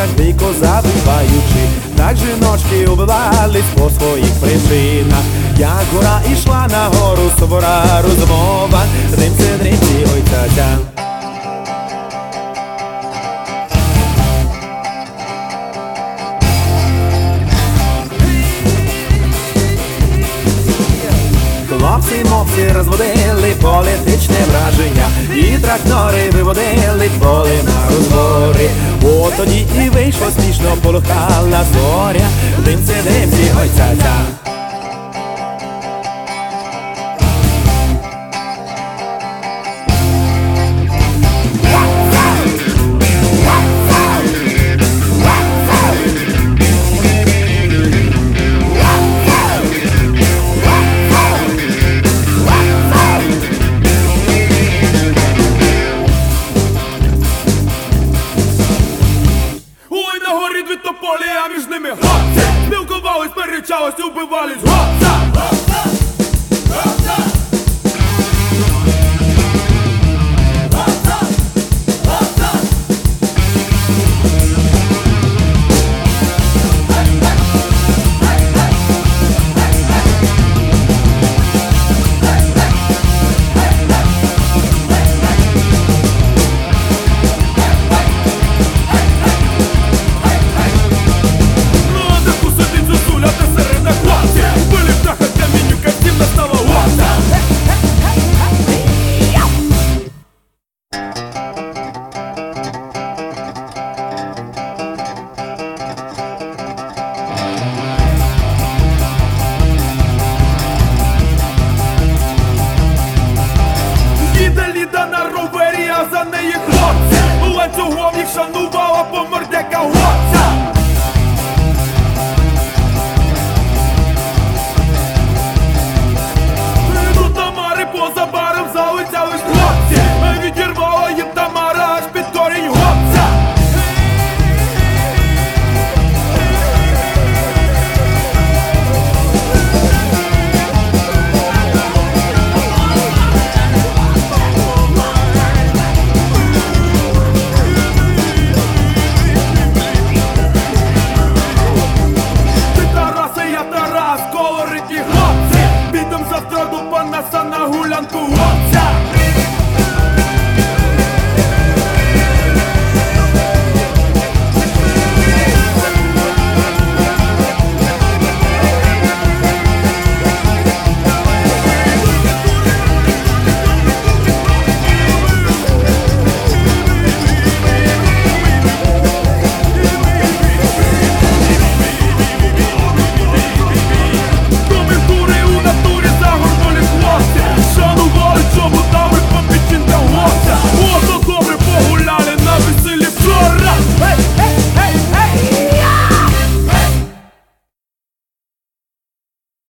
вулицях дико забиваючи, так жіночки убивались по своїх причинах. Як гора ішла на гору, сувора розмова, дрімці, ой ця-ця. Хлопці-мопці розводили політичне враження, і трактори виводили поле на розбори. От тоді і вийшло смішно, полохала зоря, димці, ой ця-ця. Дві тополі, а між ними хлопці спілкувались, перечались, убивались. Гопса! Гопса! Гопса! Гопса! Гопса! За неї хлопці, ланцюгом їх шанувала, по мордяка хлопця. Тут Тамари поза баром залицялись хлопці, відірвала їм Тамара аж під корінь хлопця. Колоритні хлопці, підем завтра до Панаса на гулянку.